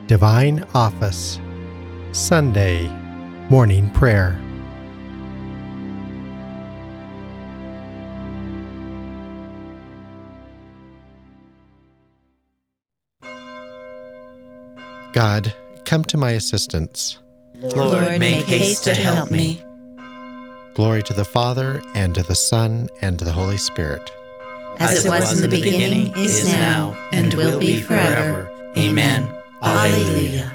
Divine Office, Sunday Morning Prayer. God, come to my assistance. Lord, make haste to help me. Glory to the Father, and to the Son, and to the Holy Spirit. As it was in the beginning, is now, and will be forever. Amen. Alleluia.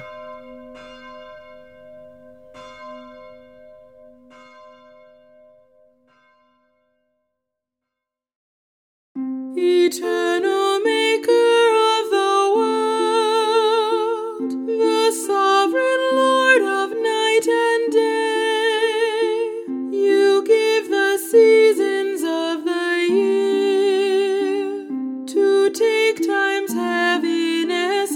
Eternal Maker of the world, the sovereign Lord of night and day, you give the seasons of the year to take time's heaviness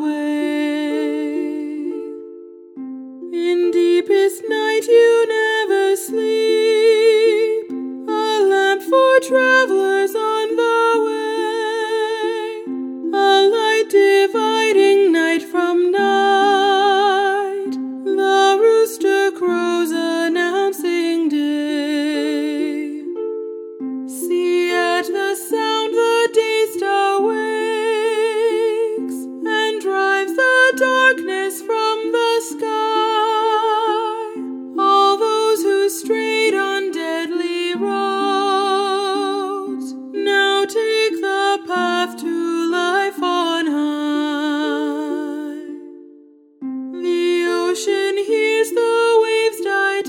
away. In deepest night you never sleep, a lamp for travelers on the way, a light dividing night from night, the rooster crows announcing day. See, at the sound the day star wakes and drives the darkness from the sky. All those who strayed on deadly roads now take the path to life on high. The ocean hears the waves die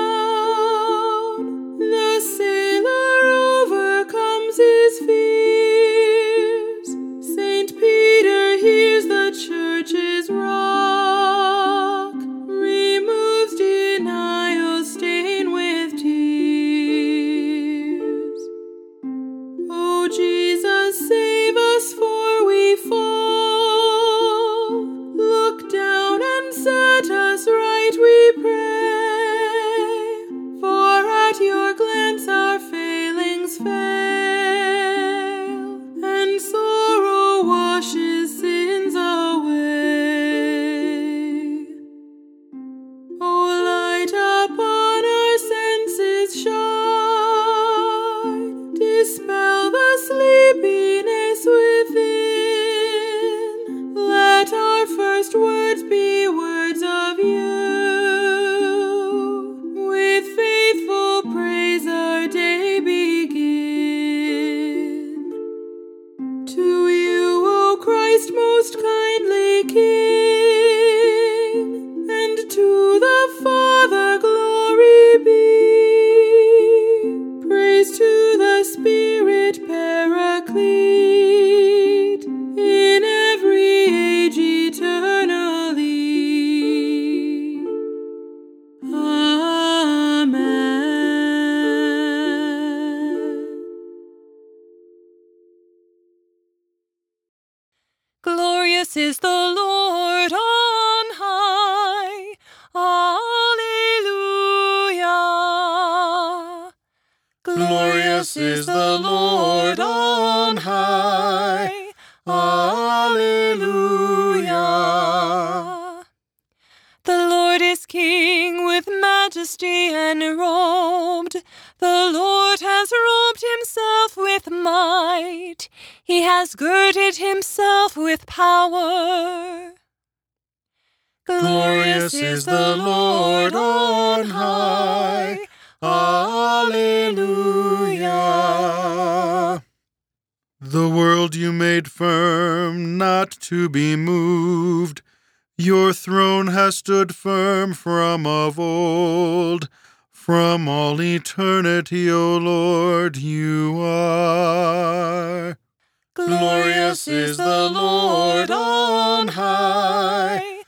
down, the sailor overcomes his fears. Saint Peter hears the church's rock, removes denial's stain with tears. O Jesus, save us, for we fall. Look down and set us right, we pray. For at your glance our failings fail, and sorrow washes sins away. O light upon our senses shine, dispel the sleepiness within. Let our first words be words of you, with faithful praise our day begin. To you, O Christ, most kindly King, and to the Father glory be. Praise to the Spirit Paraclete, in every age eternally. Amen. Glorious is the Lord on high. Alleluia. Glorious is the Lord on high. Alleluia. The Lord is King with majesty enrobed. The Lord has robed himself with might. He has girded himself with power. Glorious is the Lord on high. Alleluia. The world you made firm, not to be moved. Your throne has stood firm from of old. From all eternity, O Lord, you are. Glorious is the Lord on high.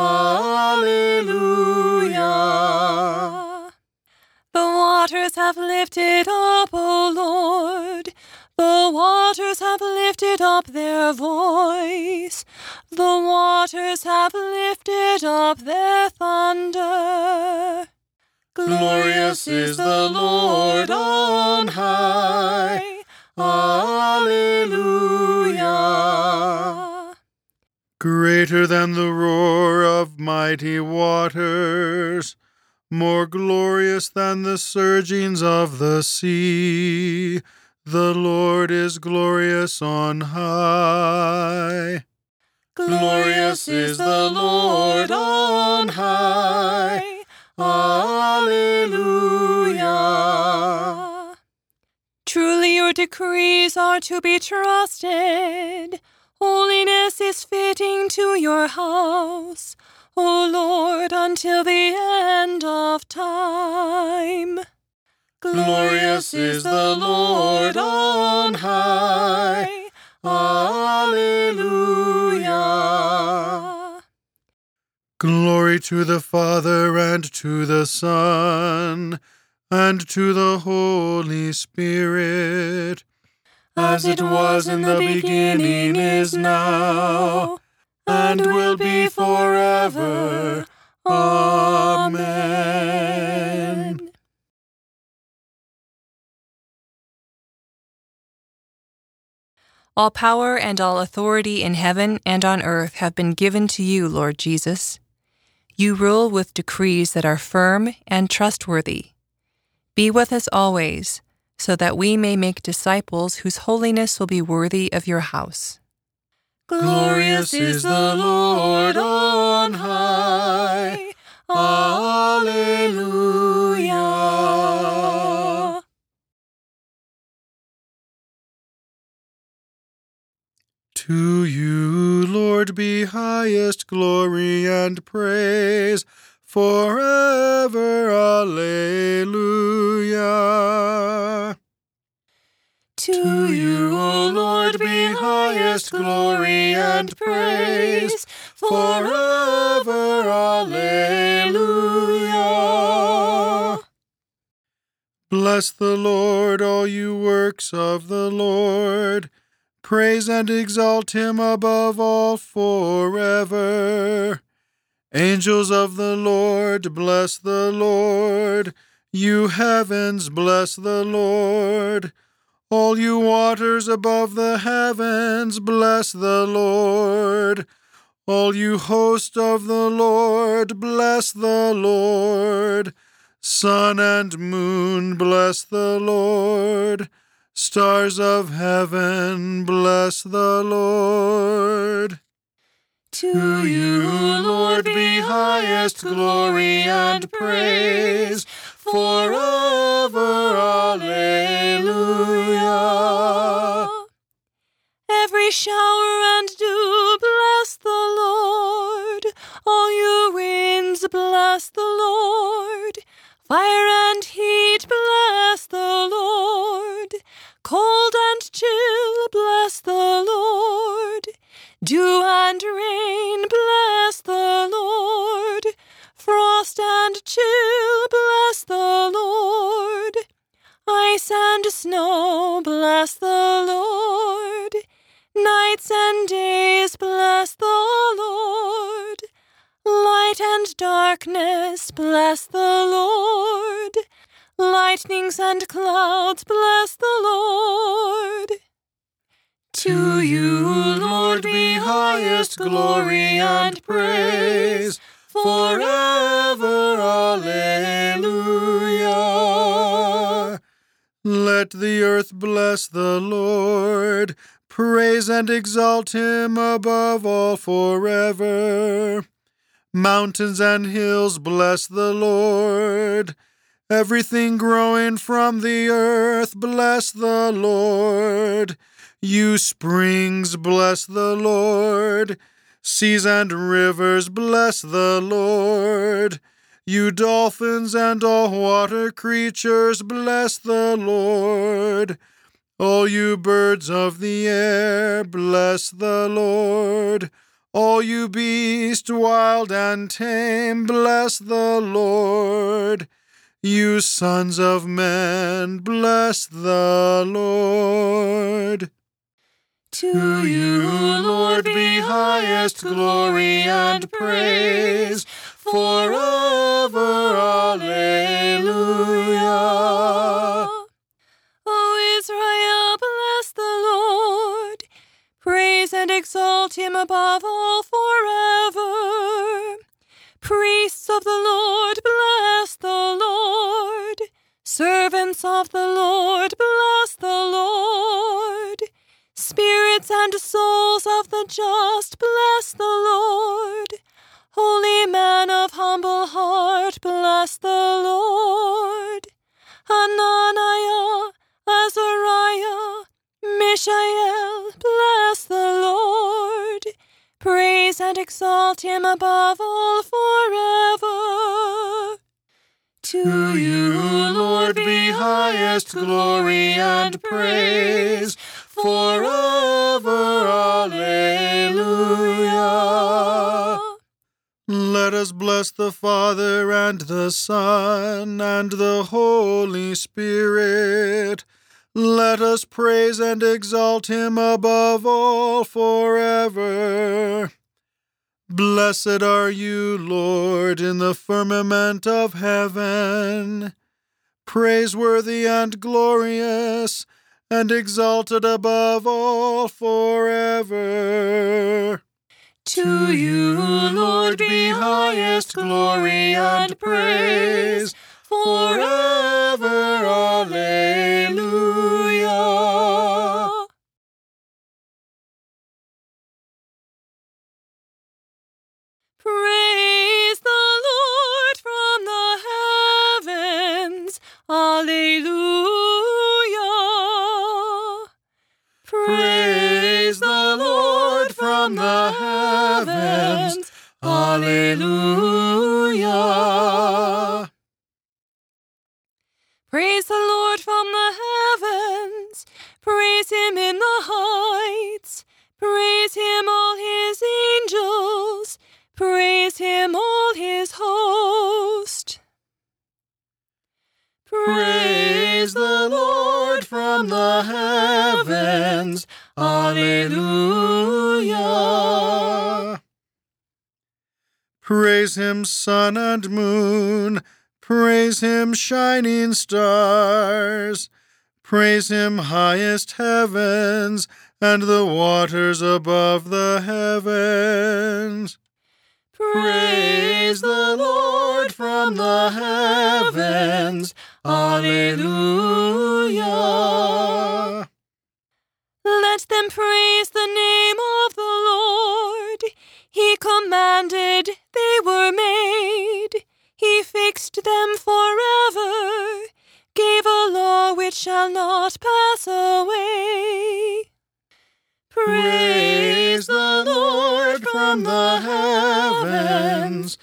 Alleluia. The waters have lifted up, O Lord. The waters have lifted up their voice. The waters have lifted up their thunder. Glorious is the Lord on high. Alleluia. Greater than the roar of mighty waters, more glorious than the surgings of the sea. The Lord is glorious on high. Glorious is the Lord on high. Alleluia. Truly your decrees are to be trusted. Holiness is fitting to your house, O Lord, until the end of time. Glorious is the Lord on high. Alleluia. Glory to the Father, and to the Son, and to the Holy Spirit, as it was in the beginning, is now, and will be forever. Amen. All power and all authority in heaven and on earth have been given to you, Lord Jesus. You rule with decrees that are firm and trustworthy. Be with us always, so that we may make disciples whose holiness will be worthy of your house. Glorious is the Lord on high. Alleluia. To you, Lord, be highest glory and praise forever. Alleluia. To you, O Lord, be highest glory and praise forever. Alleluia. Bless the Lord, all you works of the Lord. Praise and exalt him above all forever. Angels of the Lord, bless the Lord. You heavens, bless the Lord. All you waters above the heavens, bless the Lord. All you host of the Lord, bless the Lord. Sun and moon, bless the Lord. Stars of heaven, bless the Lord. To you, Lord, be highest glory and praise forever. Alleluia. Every shower and dew, bless the Lord. All you winds, bless the Lord. Fire and heat, bless the Lord. Cold and chill, bless the Lord. Dew and rain, bless the Lord. Frost and chill, bless the Lord. Ice and snow, bless the Lord. Nights and days, bless the Lord. Light and darkness, bless the Lord. Lightnings and clouds, bless the Lord. To you, Lord, be highest glory and praise forever. Alleluia. Let the earth bless the Lord. Praise and exalt him above all forever. Mountains and hills, bless the Lord. Everything growing from the earth, bless the Lord. You springs, bless the Lord. Seas and rivers, bless the Lord. You dolphins and all water creatures, bless the Lord. All you birds of the air, bless the Lord. All you beasts, wild and tame, bless the Lord. You sons of men, bless the Lord. To you, Lord, be highest glory and praise forever. Alleluia. O Israel, bless the Lord. Praise and exalt him above all forever. spirits and souls of the just, bless the Lord. Holy man of humble heart, bless the Lord. Hananiah, Azariah, Mishael, bless the Lord. Praise and exalt him above all forever. To you, Lord, be highest glory and praise forever. Alleluia. Let us bless the Father and the Son and the Holy Spirit. Let us praise and exalt him above all forever. Blessed are you, Lord, in the firmament of heaven, praiseworthy and glorious, and exalted above all forever. To you, Lord, be highest glory and praise forever. Alleluia. Praise the Lord from the heavens. Alleluia. Praise the Lord from the heavens. Alleluia. Praise the Lord from the heavens. Praise him in the heights. Praise him, all his angels. Praise him, all his host. Praise the Lord from the heavens. Alleluia. Praise him, sun and moon. Praise him, shining stars. Praise him, highest heavens, and the waters above the heavens. Praise the Lord from the heavens. Alleluia. Let them praise the name of the Lord. He commanded, they were made. He fixed them forever, gave a law which shall not pass away. Praise the Lord from the heavens.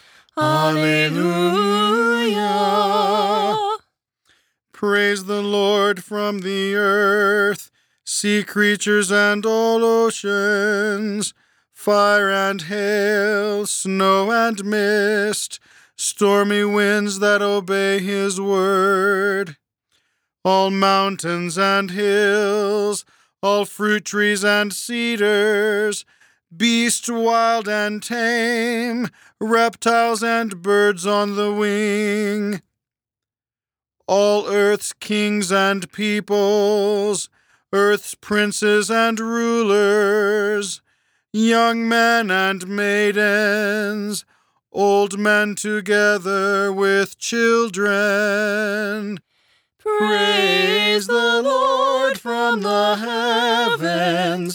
Alleluia. Praise the Lord from the earth, sea creatures and all oceans, fire and hail, snow and mist, stormy winds that obey his word, all mountains and hills, all fruit trees and cedars, beasts wild and tame, reptiles and birds on the wing, all earth's kings and peoples, earth's princes and rulers, young men and maidens, old men together with children. Praise the Lord from the heavens.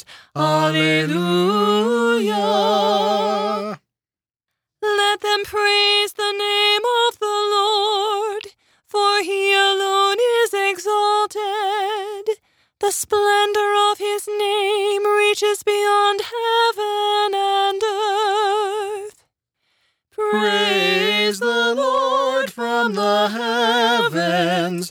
Alleluia. Let them praise the name of the Lord, for he alone is exalted. The splendor of his name reaches beyond heaven and earth. Praise the Lord from the heavens.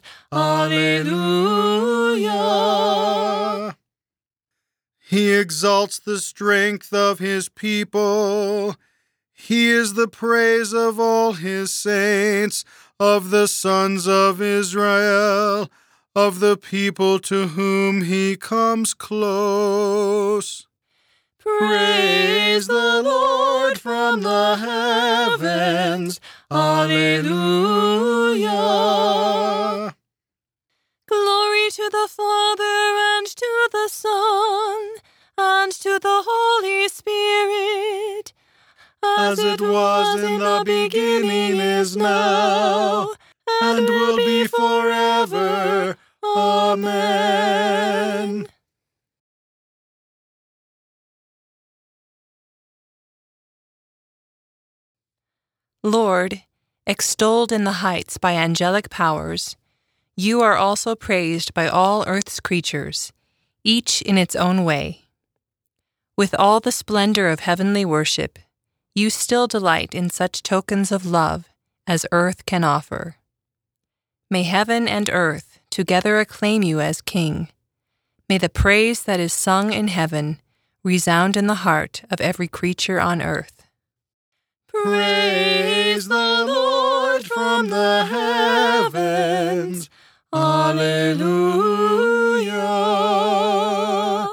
Alleluia. He exalts the strength of his people. He is the praise of all his saints, of the sons of Israel, of the people to whom he comes close. Praise the Lord from the heavens. Alleluia. Glory to the Father, and to the Son, and to the Holy Spirit, As it was in the beginning, is now, and will be forever. Amen. Lord, extolled in the heights by angelic powers, you are also praised by all earth's creatures, each in its own way. With all the splendor of heavenly worship, you still delight in such tokens of love as earth can offer. May heaven and earth together acclaim you as King. May the praise that is sung in heaven resound in the heart of every creature on earth. Praise the Lord from the heavens. Alleluia.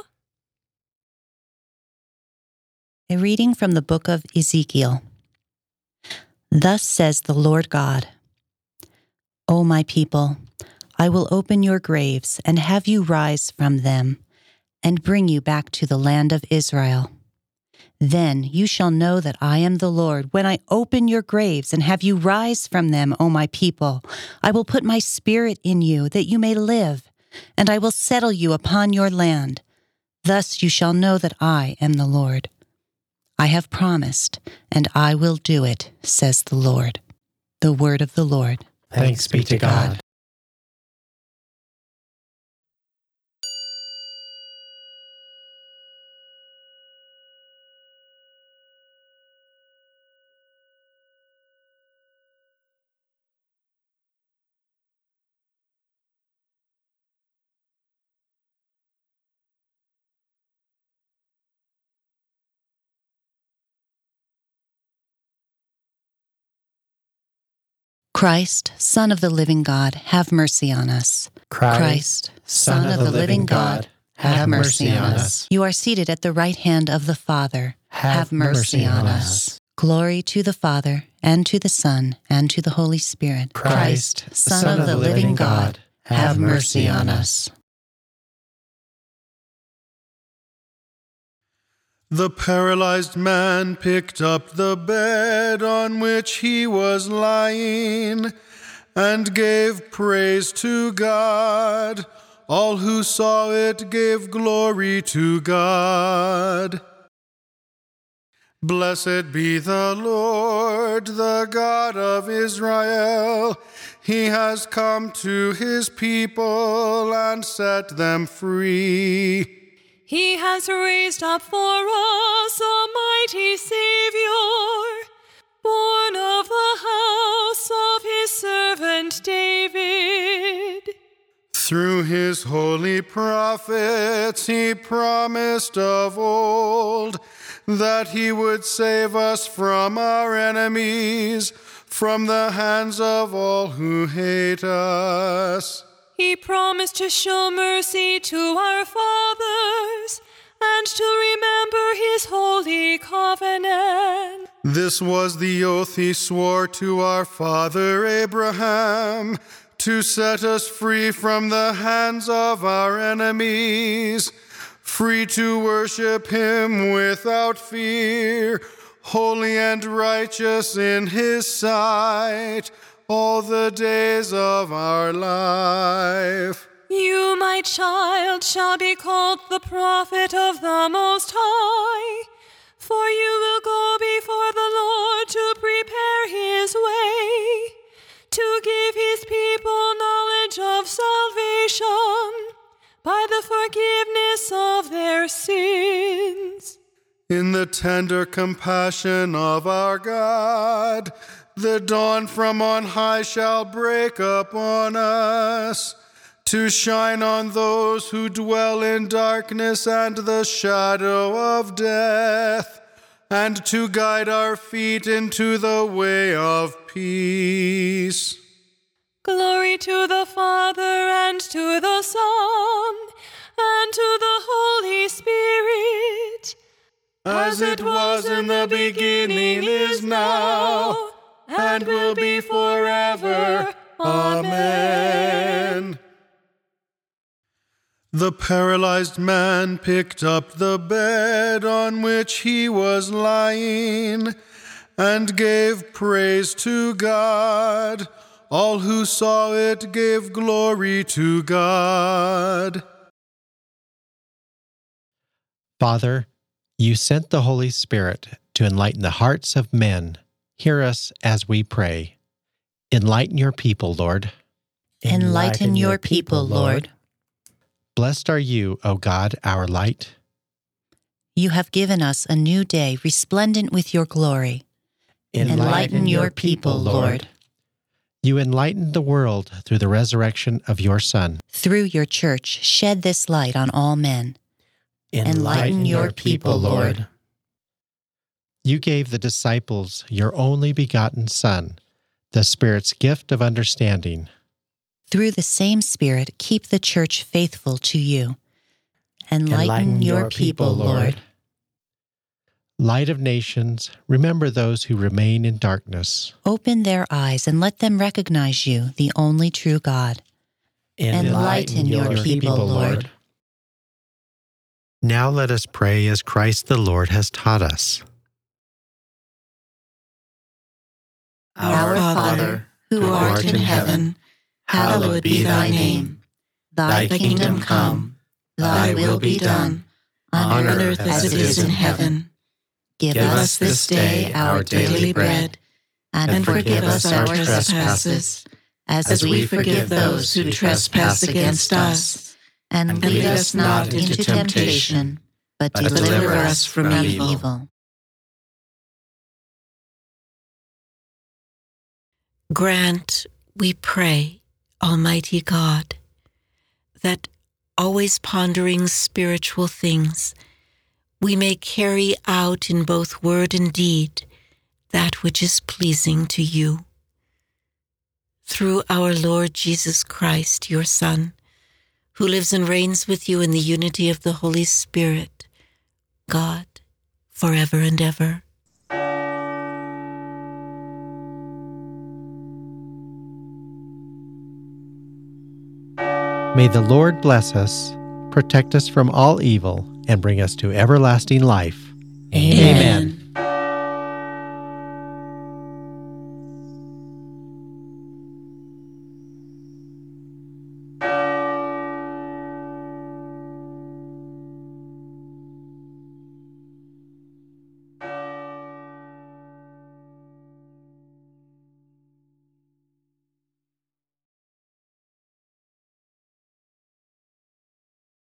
A reading from the book of Ezekiel. Thus says the Lord God, O my people, I will open your graves and have you rise from them, and bring you back to the land of Israel. Then you shall know that I am the Lord when I open your graves and have you rise from them, O my people. I will put my spirit in you that you may live, and I will settle you upon your land. Thus you shall know that I am the Lord. I have promised, and I will do it, says the Lord. The word of the Lord. Thanks be to God. Christ, Son of the living God, have mercy on us. Christ, Son of the living God, have mercy on us. You are seated at the right hand of the Father. Have mercy on us. Glory to the Father, and to the Son, and to the Holy Spirit. Christ, Son of the living God, have mercy on us. The paralyzed man picked up the bed on which he was lying and gave praise to God. All who saw it gave glory to God. Blessed be the Lord, the God of Israel. He has come to his people and set them free. He has raised up for us a mighty Savior, born of the house of his servant David. Through his holy prophets he promised of old that he would save us from our enemies, from the hands of all who hate us. He promised to show mercy to our fathers and to remember his holy covenant. This was the oath he swore to our father Abraham, to set us free from the hands of our enemies, free to worship him without fear, holy and righteous in his sight, all the days of our life. You, my child, shall be called the prophet of the Most High, for you will go before the Lord to prepare his way, to give his people knowledge of salvation by the forgiveness of their sins. In the tender compassion of our God, the dawn from on high shall break upon us, to shine on those who dwell in darkness and the shadow of death, and to guide our feet into the way of peace. Glory to the Father, and to the Son, and to the Holy Spirit, as it was in the beginning, is now, and will be forever. Amen. The paralyzed man picked up the bed on which he was lying and gave praise to God. All who saw it gave glory to God. Father, you sent the Holy Spirit to enlighten the hearts of men. Hear us as we pray. Enlighten your people, Lord. Enlighten your people, Lord. Blessed are you, O God, our light. You have given us a new day resplendent with your glory. Enlighten your people, Lord. You enlightened the world through the resurrection of your Son. Through your church, shed this light on all men. Enlighten your people, Lord. You gave the disciples your only begotten Son, the Spirit's gift of understanding. Through the same Spirit, keep the church faithful to you. Enlighten your people, Lord. Light of nations, remember those who remain in darkness. Open their eyes and let them recognize you, the only true God. Enlighten your people, Lord. Now let us pray as Christ the Lord has taught us. Our Father, who art in heaven, hallowed be thy name. Thy kingdom come, thy will be done, on earth as it is in heaven. Give us this day our daily bread, and forgive us our trespasses, as we forgive those who trespass against us. And lead us not into temptation, but deliver us from evil. Grant, we pray, Almighty God, that always pondering spiritual things, we may carry out in both word and deed that which is pleasing to you. Through our Lord Jesus Christ, your Son, who lives and reigns with you in the unity of the Holy Spirit, God, forever and ever. May the Lord bless us, protect us from all evil, and bring us to everlasting life. Amen.